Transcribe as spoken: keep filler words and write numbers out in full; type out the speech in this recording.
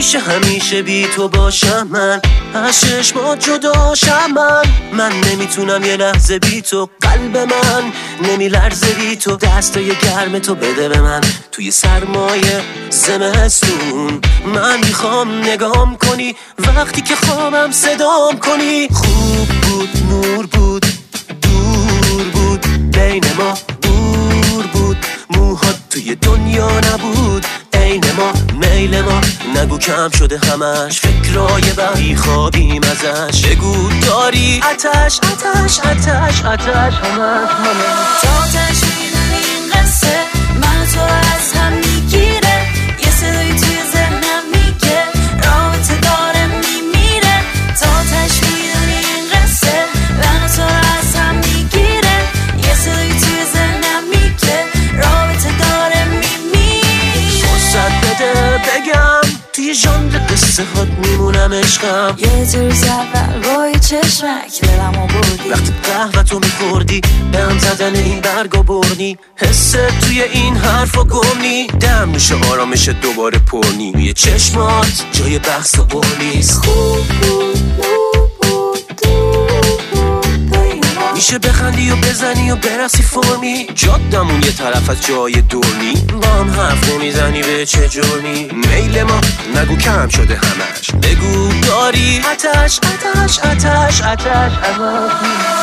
نمیشه همیشه بی تو باشم من، از چشمات جداشم من. من نمیتونم یه لحظه بی تو، قلب من نمیلرزه بی تو. دستای گرم تو بده به من توی سرمایه زمستون. من میخوام نگام کنی وقتی که خوابم صدام کنی. خوب بود نور بود دور بود بین ما، دور بود موهات توی دنیا نبود عین ما. میل ما نگو کم شده همش، فکرای بی خوابیم ازش. بگو داری آتش آتش آتش آتش همش همش. تا آتش میدونی این قصه من تو از هم میگیره. یه صدایی توی ذهنم میگه رابطه داره میمیره. تا آتش میدونی این قصه من تو از هم میگیره. یه صدایی توی ذهنم میگه رابطه داره میمیره. فرصت بده بگم توی ژانر قصه هات میمونم عشقم. یه جور زول با یه چشمک دلمو بردی. وقتی قهوه تو میخوردی به هم زدن این برگا برنی. حست توی این حرفا گمنی. دم میشه آرامش دوباره پرنی. توی چشمات جای بحث و قول نیست. خوب بود میشه بخندی و بزنی و برسی فرمی. جادمون یه طرف از جای دورنی. با هم حرف نمیزنی به چه جرمی. میل ما نگو کم شده همش. بگو داری آتش آتش آتش آتش آتش.